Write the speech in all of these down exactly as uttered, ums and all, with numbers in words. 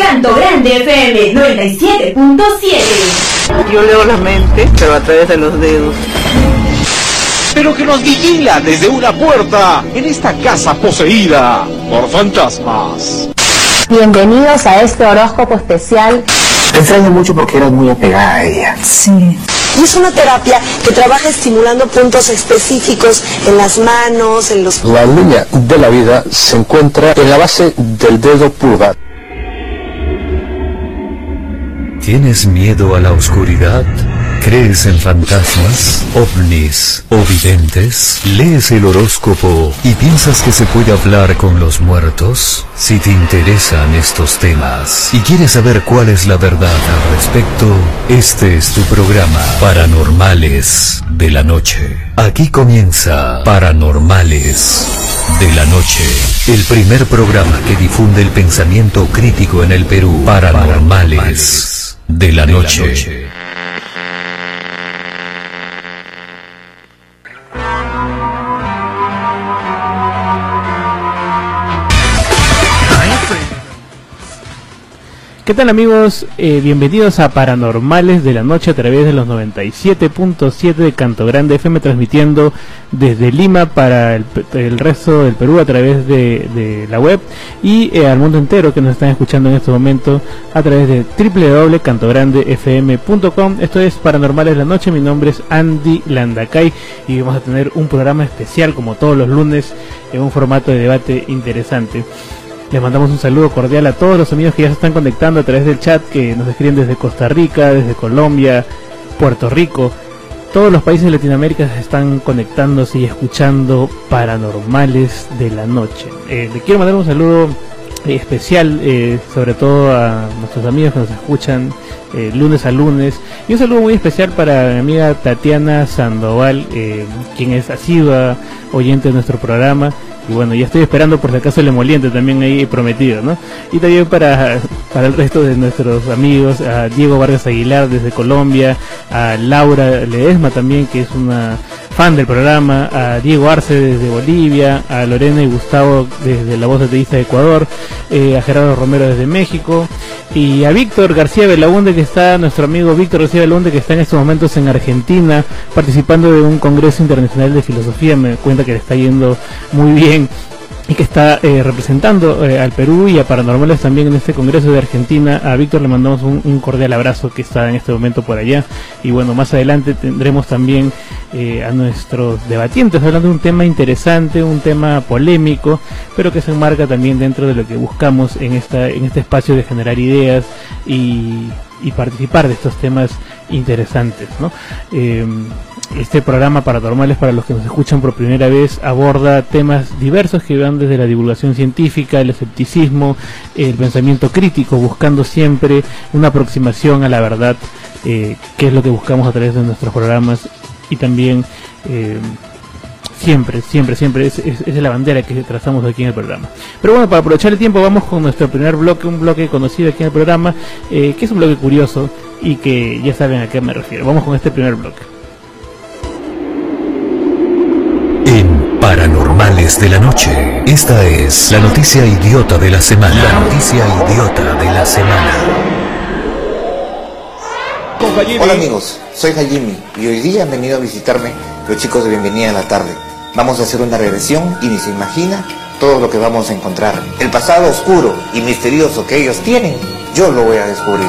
Canto Grande F M noventa y siete punto siete. Yo leo la mente, pero a través de los dedos. Pero que nos vigila desde una puerta en esta casa poseída por fantasmas. Bienvenidos a este horóscopo especial. Te extraño mucho porque eras muy apegada a ella. Sí. Y es una terapia que trabaja estimulando puntos específicos en las manos, en los... La línea de la vida se encuentra en la base del dedo pulgar. ¿Tienes miedo a la oscuridad? ¿Crees en fantasmas, ovnis o videntes? ¿Lees el horóscopo y piensas que se puede hablar con los muertos? Si te interesan estos temas y quieres saber cuál es la verdad al respecto, este es tu programa Paranormales de la Noche. Aquí comienza Paranormales de la Noche, el primer programa que difunde el pensamiento crítico en el Perú. Paranormales de la Noche. ¿Qué tal, amigos? Eh, bienvenidos a Paranormales de la Noche a través de los noventa y siete punto siete de Canto Grande F M, transmitiendo desde Lima para el, el resto del Perú a través de, de la web y eh, al mundo entero que nos están escuchando en este momento a través de doble u doble u doble u punto canto grande f m punto com. Esto es Paranormales de la Noche, mi nombre es Andy Landacay y vamos a tener un programa especial como todos los lunes en un formato de debate interesante. Les mandamos un saludo cordial a todos los amigos que ya se están conectando a través del chat, que nos escriben desde Costa Rica, desde Colombia, Puerto Rico. Todos los países de Latinoamérica se están conectándose y escuchando Paranormales de la Noche. Eh, le quiero mandar un saludo eh, especial, eh, sobre todo a nuestros amigos que nos escuchan eh, lunes a lunes. Y un saludo muy especial para mi amiga Tatiana Sandoval, eh, quien es asidua oyente de nuestro programa. Y bueno, ya estoy esperando por si acaso el emoliente también ahí prometido, ¿no? Y también para, para el resto de nuestros amigos, a Diego Vargas Aguilar desde Colombia, a Laura Ledesma también, que es una fan del programa, a Diego Arce desde Bolivia, a Lorena y Gustavo desde La Voz de Teísta de Ecuador, eh, a Gerardo Romero desde México, y a Víctor García Belaunde, que está, nuestro amigo Víctor García Belaunde, que está en estos momentos en Argentina, participando de un congreso internacional de filosofía. Me cuenta que le está yendo muy bien y que está eh, representando eh, al Perú y a Paranormales también en este congreso de Argentina. A Víctor le mandamos un, un cordial abrazo, que está en este momento por allá. Y bueno, más adelante tendremos también eh, a nuestros debatientes hablando de un tema interesante, un tema polémico, pero que se enmarca también dentro de lo que buscamos en esta en este espacio de generar ideas y, y participar de estos temas interesantes, ¿no? Eh, Este programa Paranormales, para los que nos escuchan por primera vez, aborda temas diversos que van desde la divulgación científica, el escepticismo, el pensamiento crítico, buscando siempre una aproximación a la verdad, eh, que es lo que buscamos a través de nuestros programas. Y también eh, siempre, siempre, siempre es, es, es la bandera que trazamos aquí en el programa. Pero bueno, para aprovechar el tiempo, vamos con nuestro primer bloque, un bloque conocido aquí en el programa, eh, que es un bloque curioso y que ya saben a qué me refiero. Vamos con este primer bloque. En Paranormales de la Noche, esta es la noticia idiota de la semana. La noticia idiota de la semana. Hola amigos, soy Hajimi y hoy día han venido a visitarme los chicos de Bienvenida a la Tarde. Vamos a hacer una regresión y ni se imagina todo lo que vamos a encontrar. El pasado oscuro y misterioso que ellos tienen, yo lo voy a descubrir.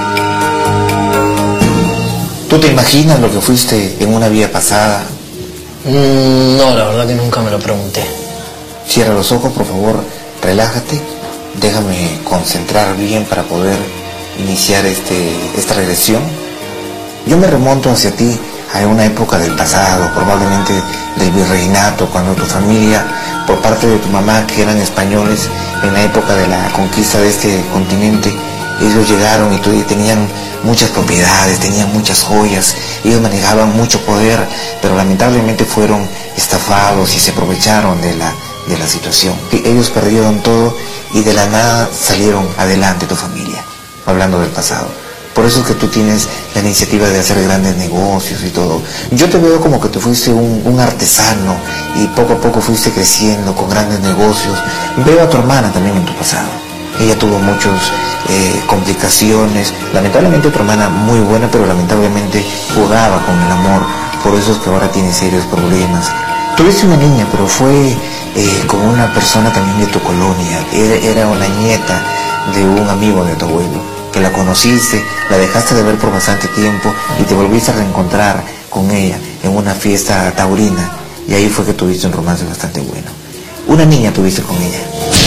¿Tú te imaginas lo que fuiste en una vida pasada? Mm, no, la verdad que nunca me lo pregunté. Cierra los ojos, por favor, relájate, déjame concentrar bien para poder iniciar este, esta regresión. Yo me remonto hacia ti a una época del pasado, probablemente del virreinato, cuando tu familia, por parte de tu mamá, que eran españoles, en la época de la conquista de este continente, ellos llegaron y tenían muchas propiedades, tenían muchas joyas, ellos manejaban mucho poder, pero lamentablemente fueron estafados y se aprovecharon de la, de la situación. Ellos perdieron todo y de la nada salieron adelante tu familia, hablando del pasado. Por eso es que tú tienes la iniciativa de hacer grandes negocios y todo. Yo te veo como que tú fuiste un, un artesano y poco a poco fuiste creciendo con grandes negocios. Veo a tu hermana también en tu pasado. Ella tuvo muchos eh, compañeros complicaciones. Lamentablemente tu hermana muy buena, pero lamentablemente jugaba con el amor, por eso es que ahora tiene serios problemas. Tuviste una niña, pero fue eh, con una persona también de tu colonia, era, era una nieta de un amigo de tu abuelo, que la conociste, la dejaste de ver por bastante tiempo y te volviste a reencontrar con ella en una fiesta taurina, y ahí fue que tuviste un romance bastante bueno. Una niña tuviste con ella.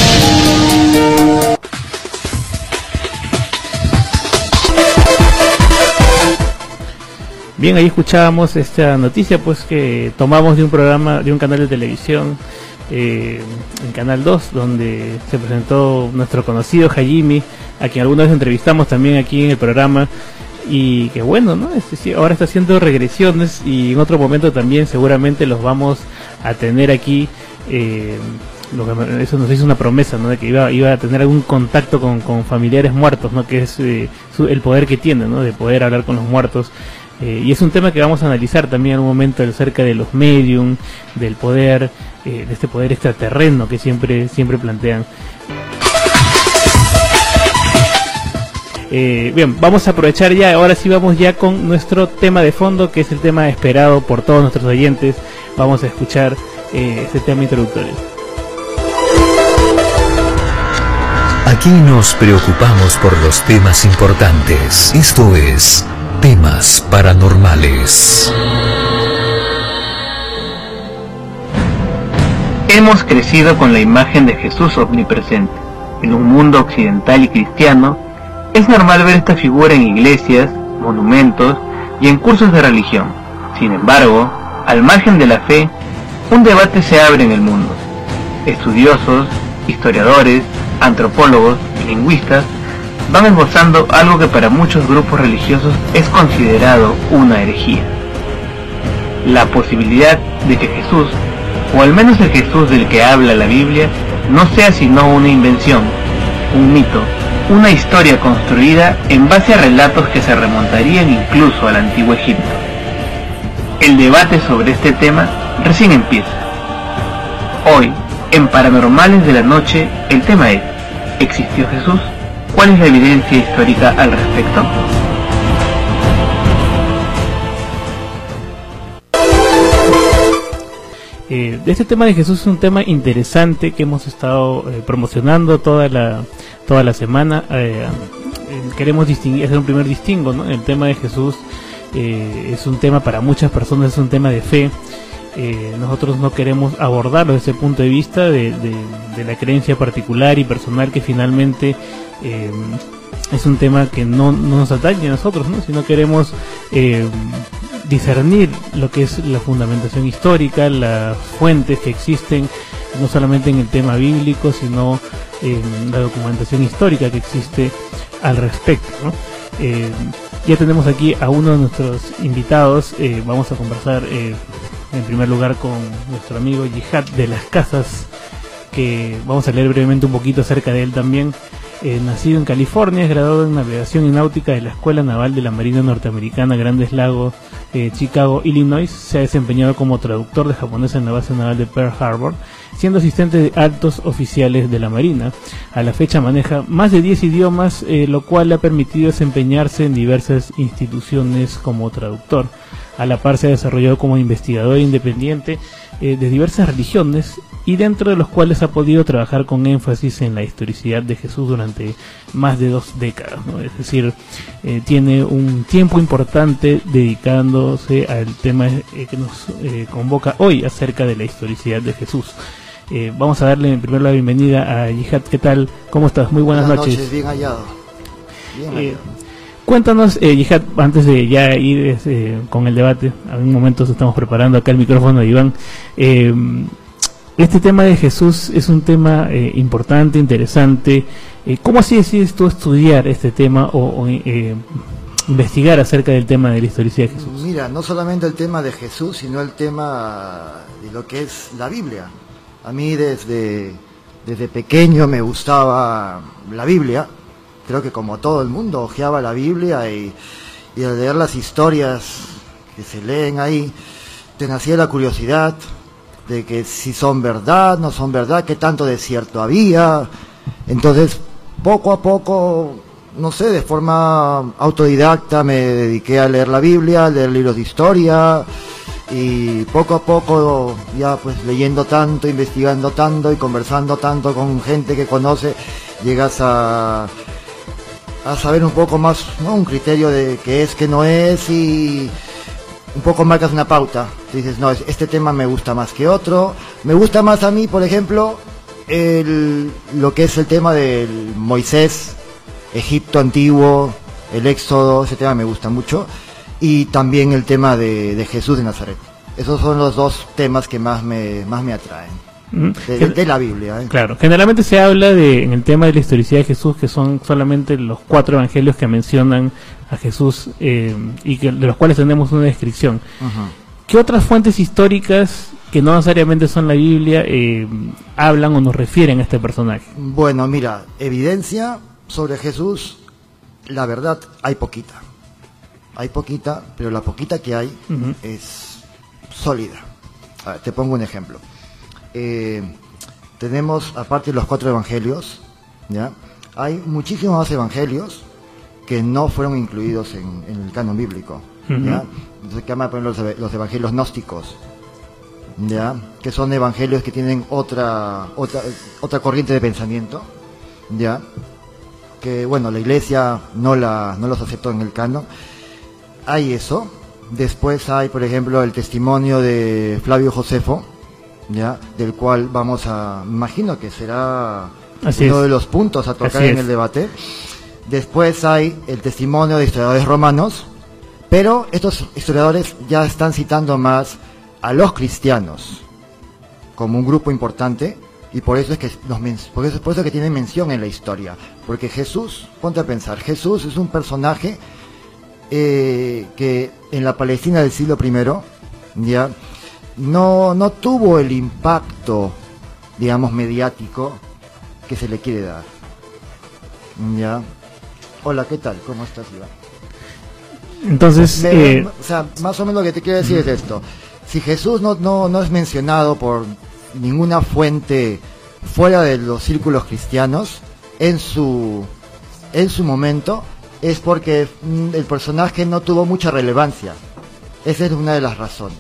Bien, ahí escuchábamos esta noticia pues que tomamos de un programa, de un canal de televisión, eh, en Canal dos, donde se presentó nuestro conocido Hajime, a quien alguna vez entrevistamos también aquí en el programa, y que bueno, ¿no? Es decir, ahora está haciendo regresiones y en otro momento también seguramente los vamos a tener aquí. Eh, lo que, eso nos hizo una promesa, ¿no? De que iba, iba a tener algún contacto con, con familiares muertos, ¿no? Que es eh, su, el poder que tiene, ¿no? De poder hablar con los muertos. Eh, y es un tema que vamos a analizar también en un momento acerca de los medium, del poder, eh, de este poder extraterreno que siempre, siempre plantean. Eh, bien, vamos a aprovechar ya, ahora sí vamos ya con nuestro tema de fondo, que es el tema esperado por todos nuestros oyentes. Vamos a escuchar eh, este tema introductorio. Aquí nos preocupamos por los temas importantes. Esto es Temas Paranormales. Hemos crecido con la imagen de Jesús omnipresente. En un mundo occidental y cristiano, es normal ver esta figura en iglesias, monumentos y en cursos de religión. Sin embargo, al margen de la fe, un debate se abre en el mundo. Estudiosos, historiadores, antropólogos y lingüistas van esbozando algo que para muchos grupos religiosos es considerado una herejía: la posibilidad de que Jesús, o al menos el Jesús del que habla la Biblia, no sea sino una invención, un mito, una historia construida en base a relatos que se remontarían incluso al antiguo Egipto. El debate sobre este tema recién empieza. Hoy, en Paranormales de la Noche, el tema es: ¿existió Jesús? ¿Cuál es la evidencia histórica al respecto? Eh, este tema de Jesús es un tema interesante que hemos estado eh, promocionando toda la toda la semana. Eh, eh, queremos distinguir, hacer un primer distingo, ¿no? El tema de Jesús eh, es un tema para muchas personas, es un tema de fe. Eh, nosotros no queremos abordarlo desde ese punto de vista de, de, de la creencia particular y personal, que finalmente eh, es un tema que no, no nos atañe a nosotros, ¿no? Sino queremos eh, discernir lo que es la fundamentación histórica, las fuentes que existen, no solamente en el tema bíblico, sino en la documentación histórica que existe al respecto, ¿no? Eh, ya tenemos aquí a uno de nuestros invitados. Eh, vamos a conversar eh, en primer lugar con nuestro amigo Jihad de las Casas, que vamos a leer brevemente un poquito acerca de él también. Eh, nacido en California, es graduado en Navegación y Náutica de la Escuela Naval de la Marina Norteamericana, Grandes Lagos, eh, Chicago, Illinois. Se ha desempeñado como traductor de japonés en la base naval de Pearl Harbor, siendo asistente de altos oficiales de la Marina. A la fecha maneja más de diez idiomas, eh, lo cual le ha permitido desempeñarse en diversas instituciones como traductor. A la par se ha desarrollado como investigador independiente eh, de diversas religiones, y dentro de los cuales ha podido trabajar con énfasis en la historicidad de Jesús durante más de dos décadas, ¿no? Es decir, eh, tiene un tiempo importante dedicándose al tema eh, que nos eh, convoca hoy acerca de la historicidad de Jesús. Eh, vamos a darle en primer lugar la bienvenida a Jihad. ¿Qué tal? ¿Cómo estás? Muy buenas, buenas noches. noches. Bien hallado. Bien hallado. Eh, Cuéntanos, eh, Jihad, antes de ya ir eh, con el debate, a un momento estamos preparando acá el micrófono de Iván. Eh, este tema de Jesús es un tema eh, importante, interesante. Eh, ¿Cómo así decides tú estudiar este tema o, o eh, investigar acerca del tema de la historicidad de Jesús? Mira, no solamente el tema de Jesús, sino el tema de lo que es la Biblia. A mí desde, desde pequeño me gustaba la Biblia. Creo que como todo el mundo hojeaba la Biblia, y, y al leer las historias que se leen ahí, te nacía la curiosidad de que si son verdad, no son verdad, qué tanto de cierto había. Entonces, poco a poco no sé, de forma autodidacta me dediqué a leer la Biblia, a leer libros de historia, y poco a poco ya pues leyendo tanto, investigando tanto y conversando tanto con gente que conoce, llegas a, a saber un poco más, ¿no? Un criterio de qué es, qué no es, y un poco marcas una pauta. Dices, no, este tema me gusta más que otro. Me gusta más a mí, por ejemplo, el, lo que es el tema del Moisés, Egipto antiguo, el Éxodo, ese tema me gusta mucho. Y también el tema de, de Jesús de Nazaret. Esos son los dos temas que más me, más me atraen. De, de, de la Biblia. ¿eh? Claro, generalmente se habla de, en el tema de la historicidad de Jesús, que son solamente los cuatro evangelios que mencionan a Jesús eh, y que, de los cuales tenemos una descripción. Uh-huh. ¿Qué otras fuentes históricas, que no necesariamente son la Biblia, eh, hablan o nos refieren a este personaje? Bueno, mira, evidencia sobre Jesús, la verdad, hay poquita. Hay poquita, pero la poquita que hay uh-huh. es sólida. A ver, te pongo un ejemplo. Eh, tenemos, aparte de los cuatro evangelios, ¿ya? Hay muchísimos más evangelios que no fueron incluidos en, en el canon bíblico, uh-huh. ¿ya? Entonces, que llaman, por ejemplo, los, los evangelios gnósticos, ¿ya? Que son evangelios que tienen otra otra otra corriente de pensamiento, ¿ya? Que, bueno, la iglesia no la no los aceptó en el canon. Hay eso. Después hay, por ejemplo, el testimonio de Flavio Josefo, ¿ya? Del cual vamos a, imagino que será Así uno es. de los puntos a tocar Así en es. el debate. Después hay el testimonio de historiadores romanos, pero estos historiadores ya están citando más a los cristianos como un grupo importante, y por eso es que los por eso, por eso que tienen mención en la historia, porque Jesús, ponte a pensar, Jesús es un personaje eh, que en la Palestina del siglo primero, ya no no tuvo el impacto, digamos, mediático que se le quiere dar. Ya. Hola, ¿qué tal? ¿Cómo estás, Iván? Entonces, Me, eh... o sea, más o menos lo que te quiero decir uh-huh. es esto. Si Jesús no, no, no es mencionado por ninguna fuente fuera de los círculos cristianos en su en su momento, es porque el personaje no tuvo mucha relevancia. Esa es una de las razones.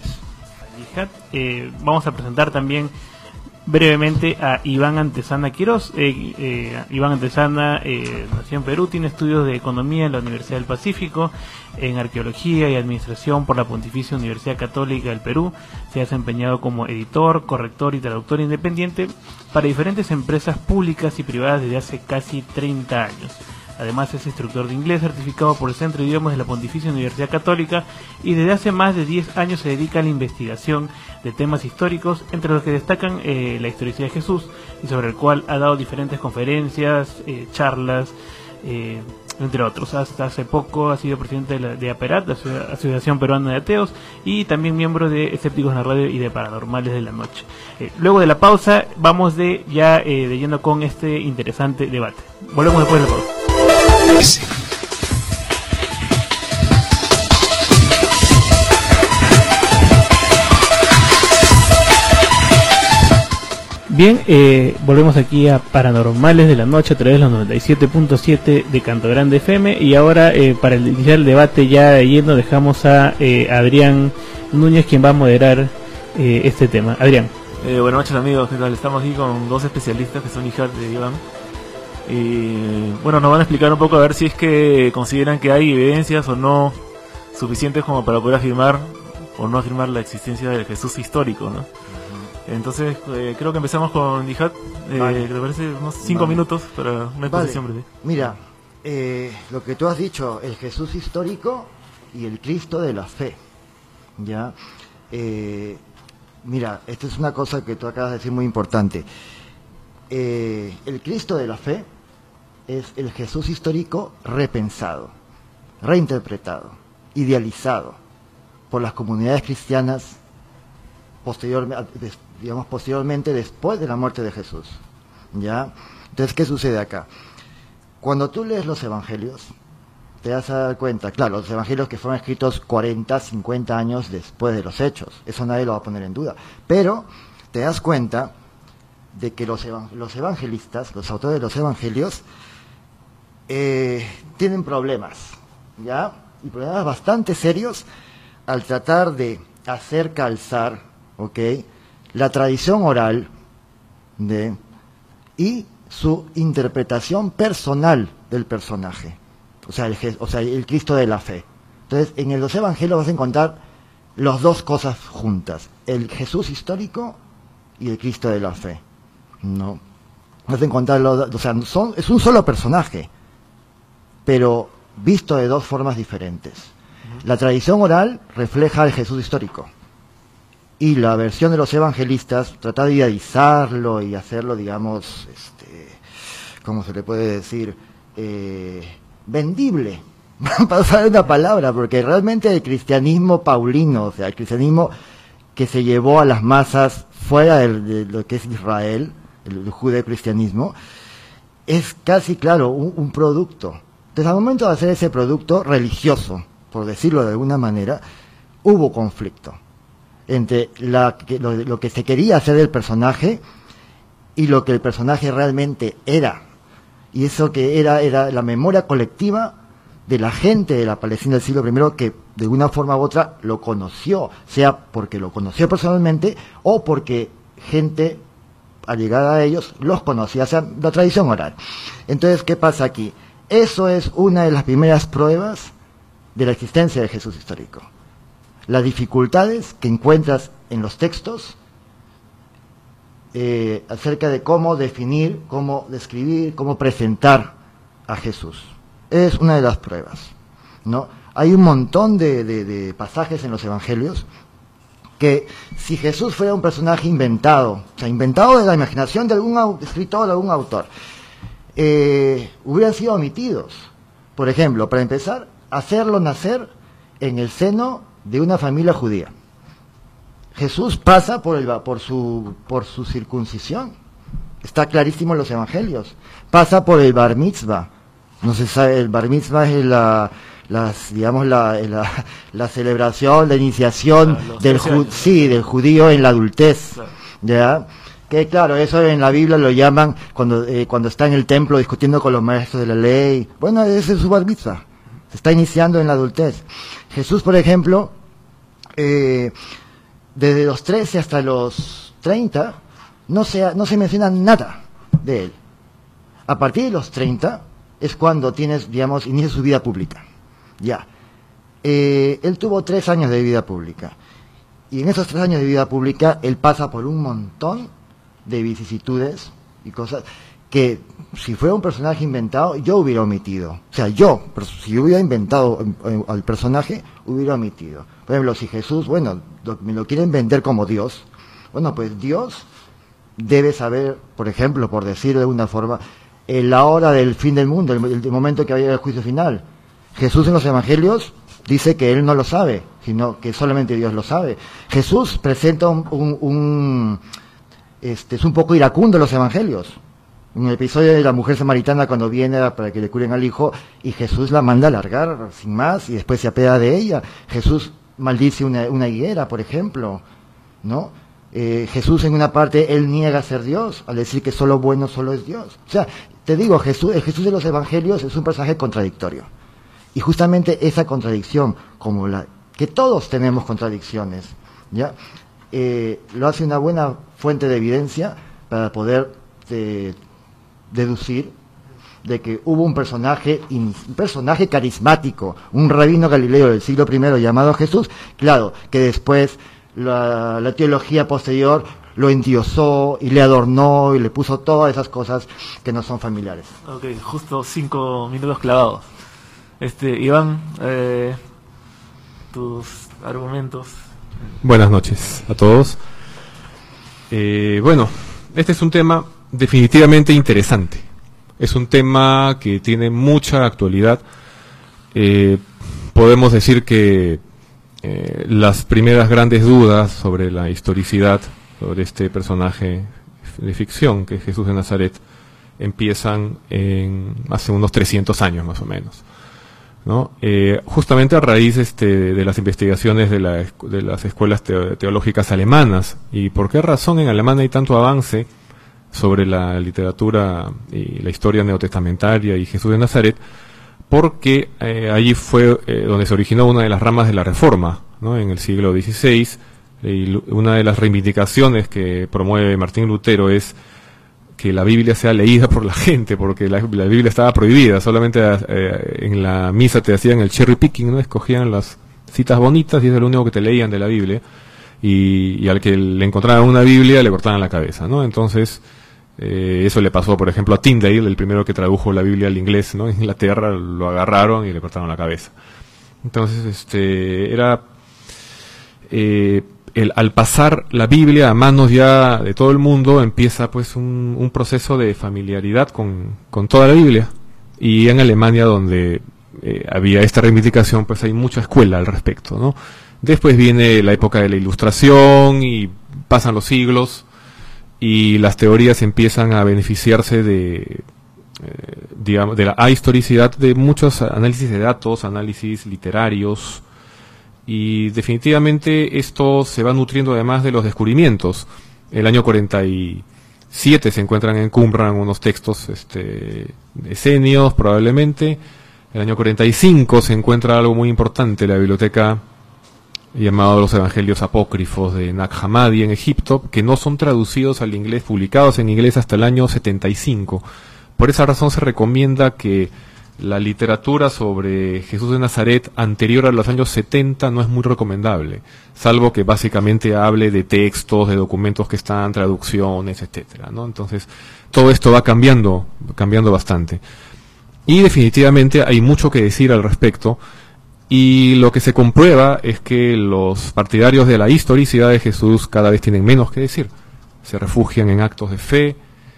Eh, vamos a presentar también brevemente a Iván Antezana Quiroz. Eh, eh, Iván Antezana eh, nació en Perú, tiene estudios de economía en la Universidad del Pacífico, en arqueología y administración por la Pontificia Universidad Católica del Perú. Se ha desempeñado como editor, corrector y traductor independiente para diferentes empresas públicas y privadas desde hace casi treinta años. Además es instructor de inglés certificado por el Centro de Idiomas de la Pontificia Universidad Católica, y desde hace más de diez años se dedica a la investigación de temas históricos, entre los que destacan eh, la historicidad de Jesús, y sobre el cual ha dado diferentes conferencias, eh, charlas, eh, entre otros. Hasta hace poco ha sido presidente de, la, de APERAT, la Asociación Peruana de Ateos, y también miembro de Escépticos en la Radio y de Paranormales de la Noche. Eh, luego de la pausa vamos de ya eh, de lleno con este interesante debate. Volvemos después de la pausa. Bien, eh, volvemos aquí a Paranormales de la Noche a través de los noventa y siete punto siete de Canto Grande F M, y ahora eh, para iniciar el debate ya de lleno dejamos a eh, Adrián Núñez, quien va a moderar eh, este tema. Adrián. Eh, buenas noches, amigos, ¿qué tal? Estamos aquí con dos especialistas que son hijas de Iván. Y bueno, nos van a explicar un poco a ver si es que consideran que hay evidencias o no suficientes como para poder afirmar o no afirmar la existencia del Jesús histórico, ¿no? Uh-huh. Entonces, eh, creo que empezamos con Nijat, eh, vale. que te parece unos cinco vale. minutos para una exposición vale. breve. Mira, eh, lo que tú has dicho, el Jesús histórico y el Cristo de la fe, ¿ya? Eh, mira, esto es una cosa que tú acabas de decir muy importante. Eh, el Cristo de la fe es el Jesús histórico repensado, reinterpretado, idealizado por las comunidades cristianas posterior, digamos, posteriormente después de la muerte de Jesús, ¿ya? Entonces, ¿qué sucede acá? Cuando tú lees los evangelios, te das a dar cuenta, claro, los evangelios que fueron escritos cuarenta, cincuenta años después de los hechos, eso nadie lo va a poner en duda, pero te das cuenta de que los, los evangelistas, los autores de los evangelios, eh, tienen problemas, ¿ya? Y problemas bastante serios al tratar de hacer calzar, ¿ok?, la tradición oral de, y su interpretación personal del personaje, o sea, el, o sea, el Cristo de la fe. Entonces, en los evangelios vas a encontrar las dos cosas juntas, el Jesús histórico y el Cristo de la fe, ¿no? Vas a encontrar, los, o sea, son, es un solo personaje, pero visto de dos formas diferentes. La tradición oral refleja al Jesús histórico, y la versión de los evangelistas trata de idealizarlo y hacerlo, digamos, este, ¿cómo se le puede decir? Eh, vendible, para usar una palabra, porque realmente el cristianismo paulino, o sea, el cristianismo que se llevó a las masas fuera de, de lo que es Israel, el, el judeocristianismo, es casi, claro, un, un producto. Entonces, al momento de hacer ese producto religioso, por decirlo de alguna manera, hubo conflicto entre la, que, lo, lo que se quería hacer del personaje y lo que el personaje realmente era. Y eso que era, era la memoria colectiva de la gente de la Palestina del siglo primero, que de una forma u otra lo conoció, sea porque lo conoció personalmente o porque gente allegada a ellos los conocía, o sea, la tradición oral. Entonces, ¿qué pasa aquí? Eso es una de las primeras pruebas de la existencia de Jesús histórico. Las dificultades que encuentras en los textos eh, acerca de cómo definir, cómo describir, cómo presentar a Jesús. Es una de las pruebas, ¿no? Hay un montón de, de, de pasajes en los evangelios que si Jesús fuera un personaje inventado, o sea, inventado de la imaginación de algún escritor, de algún autor, eh, hubieran sido omitidos. Por ejemplo, para empezar, hacerlo nacer en el seno de una familia judía. Jesús pasa por, el, por, su, por su circuncisión, está clarísimo en los evangelios. Pasa por el bar mitzvah. No se sabe, el bar mitzvah es la, las, digamos, la, la, la celebración, la iniciación claro, del, ju, sí, del judío en la adultez, claro. ¿Ya? Que claro, eso en la Biblia lo llaman cuando, eh, cuando está en el templo discutiendo con los maestros de la ley. Bueno, ese es su bar mitzvah. Se está iniciando en la adultez. Jesús, por ejemplo, eh, desde los trece hasta los treinta, no se, no se menciona nada de él. A partir de los treinta es cuando tienes, digamos, inicia su vida pública. Ya. Eh, él tuvo tres años de vida pública. Y en esos tres años de vida pública, él pasa por un montón de vicisitudes y cosas que, si fuera un personaje inventado, yo hubiera omitido. O sea, yo, si yo hubiera inventado eh, al personaje, hubiera omitido. Por ejemplo, si Jesús, bueno, lo, me lo quieren vender como Dios, bueno, pues Dios debe saber, por ejemplo, por decir de una forma, eh, la hora del fin del mundo, el, el momento que va a llegar el juicio final. Jesús en los evangelios dice que él no lo sabe, sino que solamente Dios lo sabe. Jesús presenta un, un, un este, es un poco iracundo en los evangelios. En el episodio de la mujer samaritana cuando viene para que le curen al hijo y Jesús la manda a largar sin más y después se apea de ella. Jesús maldice una, una higuera, por ejemplo, ¿no? Eh, Jesús en una parte, él niega ser Dios al decir que solo bueno solo es Dios. O sea, te digo, Jesús, el Jesús de los evangelios es un personaje contradictorio. Y justamente esa contradicción, como la que todos tenemos contradicciones, ¿ya? Eh, lo hace una buena fuente de evidencia para poder eh, deducir de que hubo un personaje, un personaje carismático, un rabino galileo del siglo primero llamado Jesús, claro, que después la, la teología posterior lo endiosó y le adornó y le puso todas esas cosas que no son familiares. Ok, justo cinco minutos clavados. Este, Iván, eh, tus argumentos. Buenas noches a todos. Eh, bueno, este es un tema definitivamente interesante. Es un tema que tiene mucha actualidad. Eh, podemos decir que eh, las primeras grandes dudas sobre la historicidad, sobre este personaje de ficción que es Jesús de Nazaret, empiezan en hace unos trescientos años más o menos, ¿no? Eh, justamente a raíz este, de las investigaciones de, la, de las escuelas teo, teológicas alemanas. ¿Y por qué razón en Alemania hay tanto avance sobre la literatura y la historia neotestamentaria y Jesús de Nazaret, porque eh, allí fue eh, donde se originó una de las ramas de la Reforma, ¿no? En el siglo dieciséis, y una de las reivindicaciones que promueve Martín Lutero es que la Biblia sea leída por la gente, porque la, la Biblia estaba prohibida, solamente eh, en la misa te hacían el cherry picking, ¿no? Escogían las citas bonitas y es lo único que te leían de la Biblia, y, y al que le encontraban una Biblia le cortaban la cabeza, ¿no? Entonces, eh, eso le pasó, por ejemplo, a Tyndale, el primero que tradujo la Biblia al inglés, ¿no? En Inglaterra lo agarraron y le cortaron la cabeza. Entonces, este, era... Eh, El, al pasar la Biblia a manos ya de todo el mundo, empieza pues un, un proceso de familiaridad con, con toda la Biblia. Y en Alemania, donde eh, había esta reivindicación, pues hay mucha escuela al respecto, ¿no? Después viene la época de la Ilustración y pasan los siglos y las teorías empiezan a beneficiarse de, eh, digamos, de la ahistoricidad de muchos análisis de datos, análisis literarios. Y definitivamente esto se va nutriendo además de los descubrimientos. El año cuarenta y siete se encuentran en Qumran unos textos este, esenios, probablemente. El año cuarenta y cinco se encuentra algo muy importante, la biblioteca llamada Los Evangelios Apócrifos de Nag Hammadi en Egipto, que no son traducidos al inglés, publicados en inglés hasta el año setenta y cinco. Por esa razón se recomienda que la literatura sobre Jesús de Nazaret anterior a los años setenta no es muy recomendable, salvo que básicamente hable de textos, de documentos que están, traducciones, etcétera, ¿no? Entonces, todo esto va cambiando, cambiando bastante. Y definitivamente hay mucho que decir al respecto, y lo que se comprueba es que los partidarios de la historicidad de Jesús cada vez tienen menos que decir. Se refugian en actos de fe,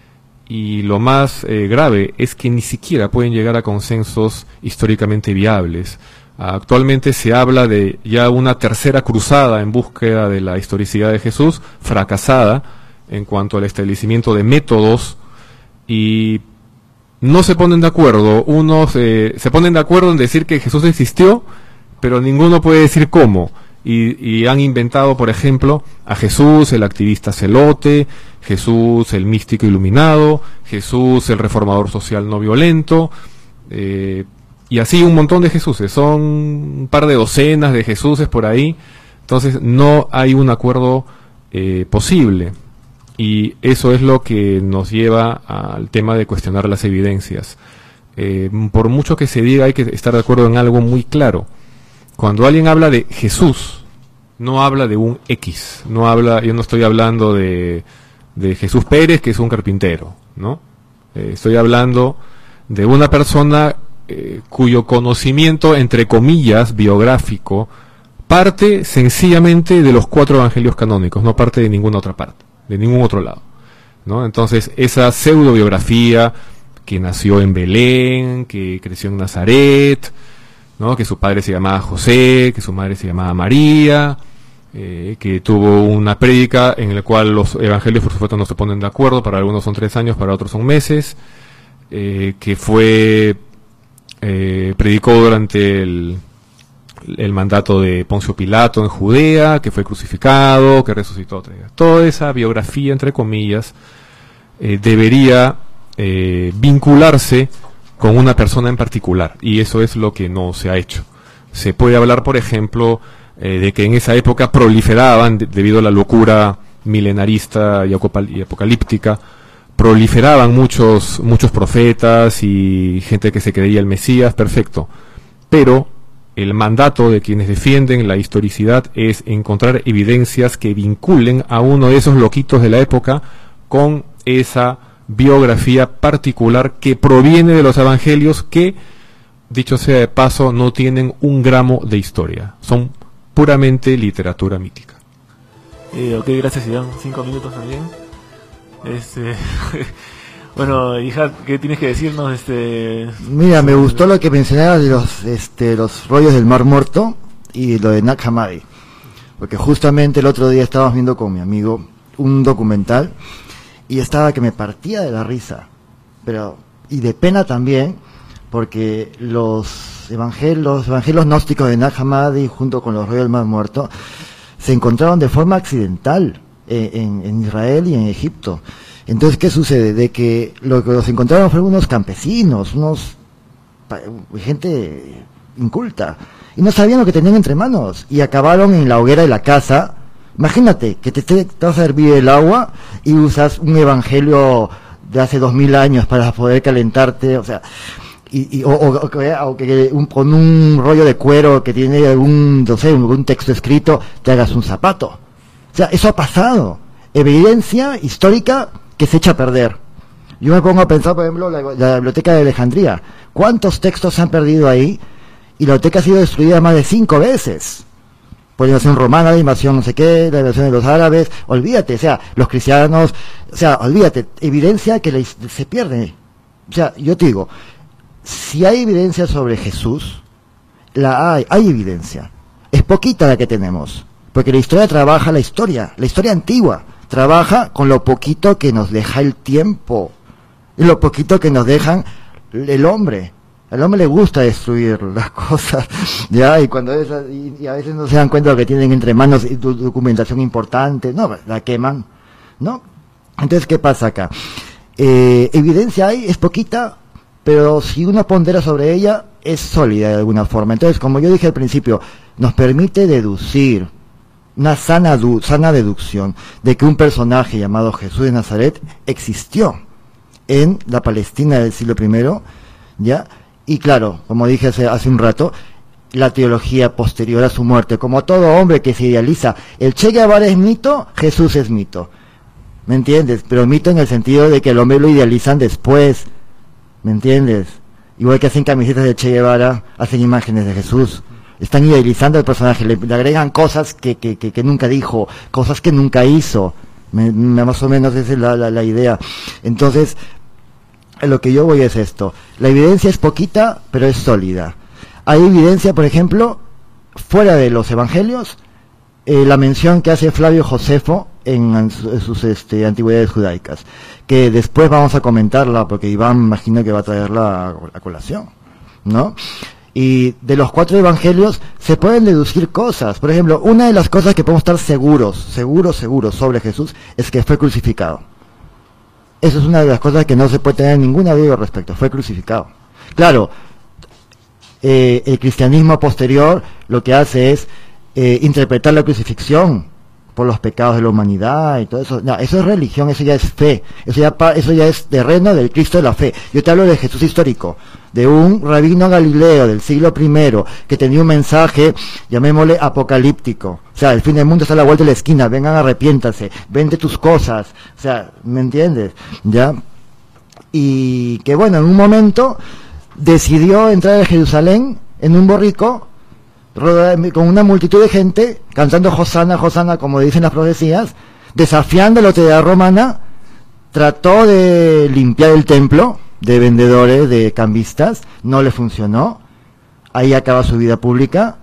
y lo más eh, grave es que ni siquiera pueden llegar a consensos históricamente viables. Actualmente se habla de ya una tercera cruzada en búsqueda de la historicidad de Jesús, fracasada en cuanto al establecimiento de métodos, y no se ponen de acuerdo. Unos eh, se ponen de acuerdo en decir que Jesús existió, pero ninguno puede decir cómo. Y, y han inventado, por ejemplo, a Jesús, el activista celote, Jesús, el místico iluminado, Jesús, el reformador social no violento, eh, y así un montón de Jesuses. Son un par de docenas de Jesuses por ahí. Entonces no hay un acuerdo eh, posible. Y eso es lo que nos lleva al tema de cuestionar las evidencias. Eh, por mucho que se diga, hay que estar de acuerdo en algo muy claro. Cuando alguien habla de Jesús, no habla de un X, no habla, yo no estoy hablando de, de Jesús Pérez, que es un carpintero, ¿no? Eh, estoy hablando de una persona eh, cuyo conocimiento, entre comillas, biográfico, parte sencillamente de los cuatro evangelios canónicos, no parte de ninguna otra parte, de ningún otro lado, ¿no? Entonces, esa pseudo-biografía, que nació en Belén, que creció en Nazaret, ¿no? Que su padre se llamaba José, que su madre se llamaba María, eh, que tuvo una prédica en la cual los evangelios por supuesto no se ponen de acuerdo, para algunos son tres años, para otros son meses, eh, que fue eh, predicó durante el, el mandato de Poncio Pilato en Judea, que fue crucificado, que resucitó. Toda esa biografía, entre comillas, eh, debería eh, vincularse con una persona en particular, y eso es lo que no se ha hecho. Se puede hablar, por ejemplo, eh, de que en esa época proliferaban, de, debido a la locura milenarista y, y apocalíptica, proliferaban muchos, muchos profetas y gente que se creía el Mesías, perfecto. Pero el mandato de quienes defienden la historicidad es encontrar evidencias que vinculen a uno de esos loquitos de la época con esa biografía particular que proviene de los evangelios, que, dicho sea de paso, no tienen un gramo de historia, son puramente literatura mítica. Eh, ok, gracias, Iván. Cinco minutos también. Este, bueno, hija, ¿qué tienes que decirnos? Este, Mira, me gustó lo que mencionabas de los, este, los rollos del Mar Muerto y lo de Nag Hammadi, porque justamente el otro día estábamos viendo con mi amigo un documental y estaba que me partía de la risa, pero y de pena también, porque los evangelios, los evangelios gnósticos de Nag Hammadi junto con los rollos del Mar Muerto se encontraron de forma accidental eh, en, en Israel y en Egipto. Entonces, ¿qué sucede? De que lo que los encontraron fueron unos campesinos, unos gente inculta, y no sabían lo que tenían entre manos, y acabaron en la hoguera de la casa. Imagínate que te, te, te vas a hervir el agua y usas un evangelio de hace dos mil años para poder calentarte, o sea, y, y o, o, o, o que un, con un rollo de cuero que tiene algún, no sé, un texto escrito, te hagas un zapato. O sea, eso ha pasado. Evidencia histórica que se echa a perder. Yo me pongo a pensar, por ejemplo, la, la biblioteca de Alejandría. ¿Cuántos textos se han perdido ahí? Y la biblioteca ha sido destruida más de cinco veces. Por la invasión romana, la invasión no sé qué, la invasión de los árabes. Olvídate, o sea, los cristianos, o sea, olvídate, evidencia que le, se pierde. O sea, yo te digo, si hay evidencia sobre Jesús, la hay, hay evidencia. Es poquita la que tenemos. Porque la historia trabaja la historia, la historia antigua, trabaja con lo poquito que nos deja el tiempo, y lo poquito que nos dejan el hombre. Al hombre le gusta destruir las cosas, ya, y cuando es, y, y a veces no se dan cuenta de lo que tienen entre manos, y tu, documentación importante, no, la queman, ¿no? Entonces, ¿qué pasa acá? Eh, evidencia hay, es poquita, pero si uno pondera sobre ella, es sólida de alguna forma. Entonces, como yo dije al principio, nos permite deducir, una sana, du, sana deducción de que un personaje llamado Jesús de Nazaret existió en la Palestina del siglo primero, ¿ya? Y claro, como dije hace, hace un rato, la teología posterior a su muerte, como todo hombre que se idealiza, el Che Guevara es mito, Jesús es mito, ¿me entiendes? Pero mito en el sentido de que el hombre lo idealizan después, ¿me entiendes? Igual que hacen camisetas de Che Guevara, hacen imágenes de Jesús. Están idealizando al personaje, le, le agregan cosas que, que, que, que nunca dijo, cosas que nunca hizo. Me, me, más o menos esa es la, la, la idea. Entonces, a lo que yo voy es esto. La evidencia es poquita, pero es sólida. Hay evidencia, por ejemplo, fuera de los evangelios, eh, la mención que hace Flavio Josefo en, en sus, en sus este, antigüedades judaicas, que después vamos a comentarla, porque Iván imagino que va a traerla a, a colación, ¿no? Y de los cuatro evangelios se pueden deducir cosas. Por ejemplo, una de las cosas que podemos estar seguros, seguros, seguros sobre Jesús es que fue crucificado. Eso es una de las cosas que no se puede tener ninguna duda al respecto. Fue crucificado. Claro, eh, el cristianismo posterior lo que hace es eh, interpretar la crucifixión por los pecados de la humanidad y todo eso. No, eso es religión, eso ya es fe, eso ya, eso ya es terreno del Cristo de la fe. Yo te hablo de Jesús histórico, de un rabino galileo del siglo primero que tenía un mensaje, llamémosle apocalíptico. O sea, el fin del mundo está a la vuelta de la esquina, vengan, arrepiéntase, vende tus cosas. O sea, ¿me entiendes? ¿Ya? Y que bueno, en un momento decidió entrar a Jerusalén en un borrico, con una multitud de gente, cantando Hosana, Hosana, como dicen las profecías, desafiando la autoridad romana, trató de limpiar el templo de vendedores, de cambistas, no le funcionó, ahí acaba su vida pública,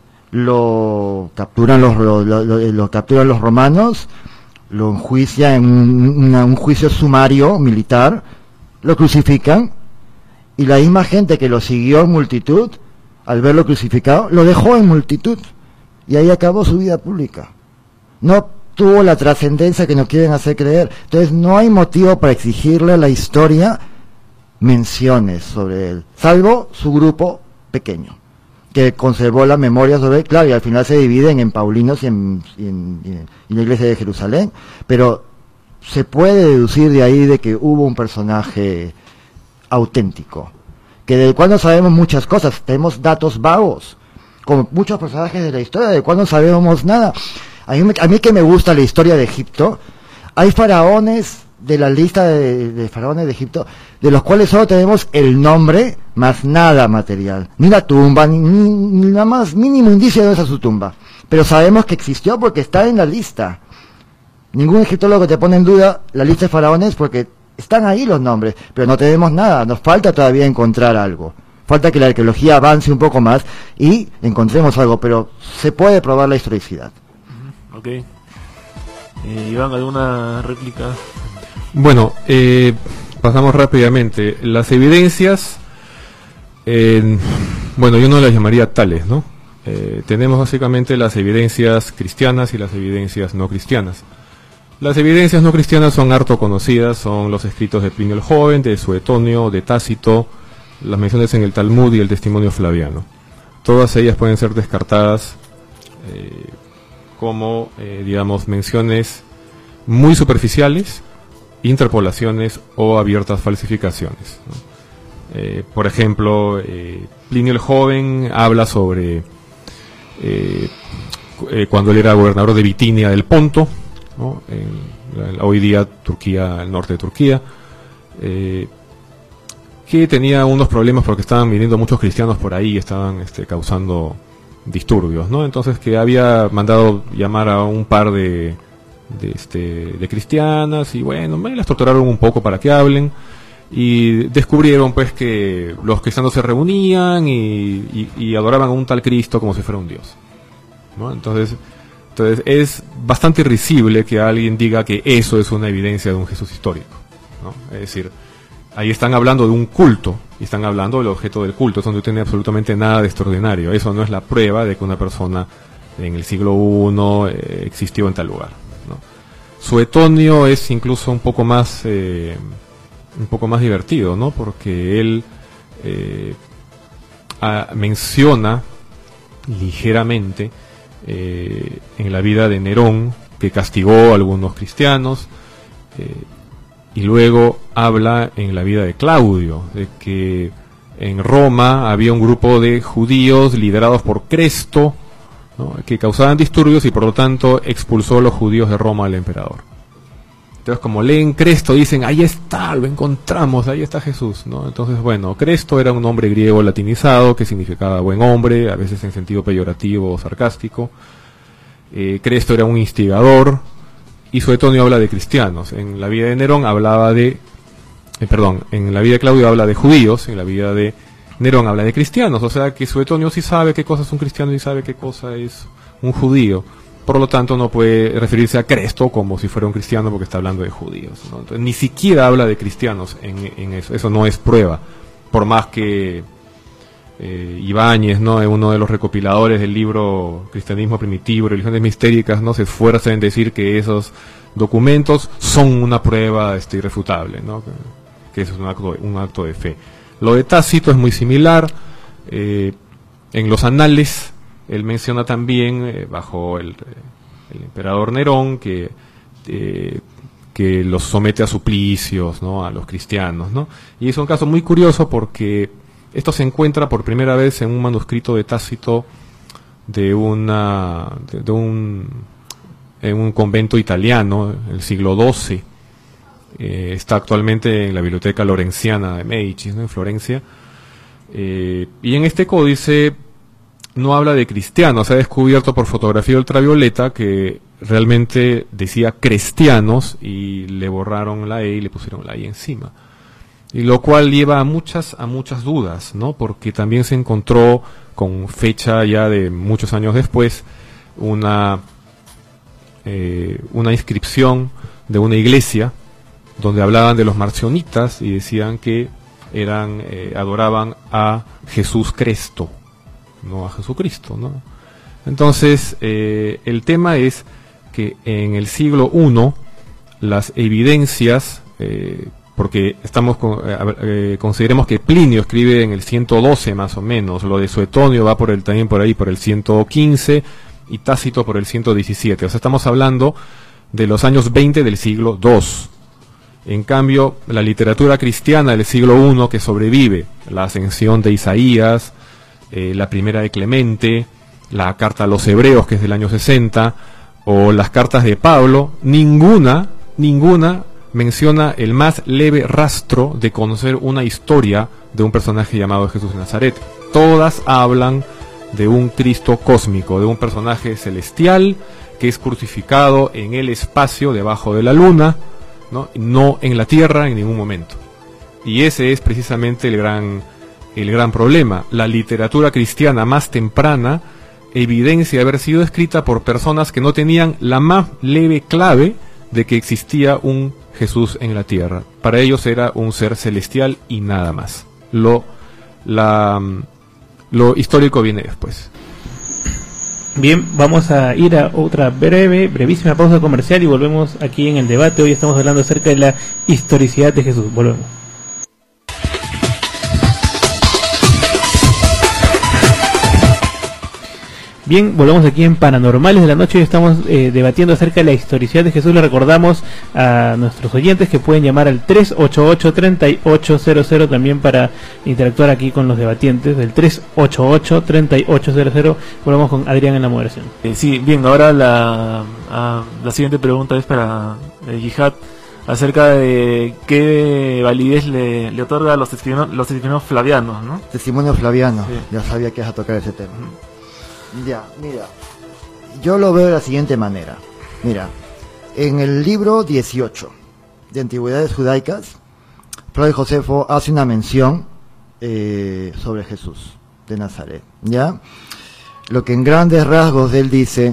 lo capturan los, lo, lo, lo, lo capturan los romanos, lo enjuician en un, una, un juicio sumario militar, lo crucifican, y la misma gente que lo siguió en multitud, al verlo crucificado, lo dejó en multitud, y ahí acabó su vida pública. No tuvo la trascendencia que nos quieren hacer creer. Entonces no hay motivo para exigirle a la historia menciones sobre él, salvo su grupo pequeño, que conservó la memoria sobre él, claro, y al final se dividen en paulinos y en, y en, y en, y en la iglesia de Jerusalén, pero se puede deducir de ahí de que hubo un personaje auténtico, que del cual no sabemos muchas cosas, tenemos datos vagos, como muchos personajes de la historia, del cual no sabemos nada. A mí, a mí que me gusta la historia de Egipto, hay faraones de la lista de, de faraones de Egipto, de los cuales solo tenemos el nombre, más nada material, ni la tumba, ni, ni, ni nada más mínimo indicio de dónde está su tumba, pero sabemos que existió porque está en la lista. Ningún egiptólogo te pone en duda la lista de faraones porque están ahí los nombres, pero no tenemos nada, nos falta todavía encontrar algo. Falta que la arqueología avance un poco más y encontremos algo, pero se puede probar la historicidad. Ok. Eh, Iván, ¿alguna réplica? Bueno, eh, pasamos rápidamente. Las evidencias, eh, bueno, yo no las llamaría tales, ¿no? Eh, tenemos básicamente las evidencias cristianas y las evidencias no cristianas. Las evidencias no cristianas son harto conocidas, son los escritos de Plinio el Joven, de Suetonio, de Tácito, las menciones en el Talmud y el testimonio flaviano. Todas ellas pueden ser descartadas eh, como, eh, digamos, menciones muy superficiales, interpolaciones o abiertas falsificaciones, ¿no? Eh, por ejemplo, eh, Plinio el Joven habla sobre eh, eh, cuando él era gobernador de Bitinia del Ponto, ¿no? En la, hoy día Turquía, el norte de Turquía, eh, que tenía unos problemas porque estaban viniendo muchos cristianos por ahí y estaban este, causando disturbios, ¿no? Entonces que había mandado llamar a un par de, de, este, de cristianas y bueno, me las torturaron un poco para que hablen. Y descubrieron pues que los cristianos se reunían y, y, y adoraban a un tal Cristo como si fuera un dios, ¿no? Entonces, entonces es bastante risible que alguien diga que eso es una evidencia de un Jesús histórico, ¿no? Es decir, ahí están hablando de un culto y están hablando del objeto del culto, eso no tiene absolutamente nada de extraordinario. Eso no es la prueba de que una persona en el siglo primero eh, existió en tal lugar, ¿no? Suetonio es incluso un poco más eh, un poco más divertido, ¿no? Porque él eh, a, menciona ligeramente eh, en la vida de Nerón, que castigó a algunos cristianos, eh, y luego habla en la vida de Claudio, de que en Roma había un grupo de judíos liderados por Cresto, ¿no? Que causaban disturbios y por lo tanto expulsó a los judíos de Roma al emperador. Entonces, como leen Cresto, dicen, ahí está, lo encontramos, ahí está Jesús, ¿no? Entonces, bueno, Cresto era un nombre griego latinizado que significaba buen hombre, a veces en sentido peyorativo o sarcástico. Eh, Cresto era un instigador, y Suetonio habla de cristianos. En la vida de Nerón hablaba de, eh, perdón, en la vida de Claudio habla de judíos, en la vida de Nerón habla de cristianos, o sea que Suetonio sí sabe qué cosa es un cristiano y sabe qué cosa es un judío. Por lo tanto, no puede referirse a Cresto como si fuera un cristiano porque está hablando de judíos, ¿no? Entonces, ni siquiera habla de cristianos en, en eso. Eso no es prueba. Por más que eh, Ibáñez, ¿no?, es uno de los recopiladores del libro Cristianismo Primitivo, Religiones Mistéricas, no se esfuerza en decir que esos documentos son una prueba este, irrefutable, ¿no? Que, que eso es un acto, un acto de fe. Lo de Tácito es muy similar. Eh, en los anales él menciona también, eh, bajo el, el emperador Nerón, que, eh, que los somete a suplicios, ¿no?, a los cristianos, ¿no? Y es un caso muy curioso porque esto se encuentra por primera vez en un manuscrito de Tácito de una de, de un en un convento italiano, el siglo doce. Eh, está actualmente en la Biblioteca Lorenciana de Medici, ¿no?, en Florencia. Eh, y en este códice no habla de cristianos, se ha descubierto por fotografía ultravioleta que realmente decía cristianos y le borraron la E y le pusieron la I encima. Y lo cual lleva a muchas, a muchas dudas, ¿no? Porque también se encontró con fecha ya de muchos años después una, eh, una inscripción de una iglesia donde hablaban de los marcionitas y decían que eran, eh, adoraban a Jesús Cristo, no a Jesucristo, ¿no? Entonces, eh, el tema es que en el siglo primero las evidencias, eh, porque estamos con, eh, eh, consideremos que Plinio escribe en el ciento doce más o menos, lo de Suetonio va por el, también por ahí por el ciento quince y Tácito por el ciento diecisiete, o sea, estamos hablando de los años veinte del siglo segundo. En cambio, la literatura cristiana del siglo primero que sobrevive, la ascensión de Isaías, eh, la primera de Clemente, la carta a los Hebreos, que es del año sesenta, o las cartas de Pablo, ninguna, ninguna menciona el más leve rastro de conocer una historia de un personaje llamado Jesús de Nazaret. Todas hablan de un Cristo cósmico, de un personaje celestial que es crucificado en el espacio debajo de la luna, ¿no? No en la tierra en ningún momento. Y ese es precisamente el gran, el gran problema. La literatura cristiana más temprana evidencia haber sido escrita por personas que no tenían la más leve clave de que existía un Jesús en la tierra. Para ellos era un ser celestial y nada más. Lo, la, lo histórico viene después. Bien, vamos a ir a otra breve, brevísima pausa comercial y volvemos aquí en el debate. Hoy estamos hablando acerca de la historicidad de Jesús. Volvemos. Bien, volvemos aquí en Paranormales de la Noche y estamos eh, debatiendo acerca de la historicidad de Jesús. Le recordamos a nuestros oyentes que pueden llamar al tres ocho ocho, tres ocho cero cero también para interactuar aquí con los debatientes, del tres ocho ocho, tres ocho cero cero. Volvemos con Adrián en la moderación. Eh, sí, bien, ahora la, a, la siguiente pregunta es para eh, Jihad, acerca de qué validez le, le otorga a los testimonios, los testimonios flavianos, ¿no? Testimonios flavianos, sí. Ya sabía que ibas a tocar ese tema. Uh-huh. Ya, mira, yo lo veo de la siguiente manera. Mira, en el libro dieciocho de Antigüedades Judaicas, Flavio Josefo hace una mención eh, sobre Jesús de Nazaret, ¿ya? Lo que en grandes rasgos él dice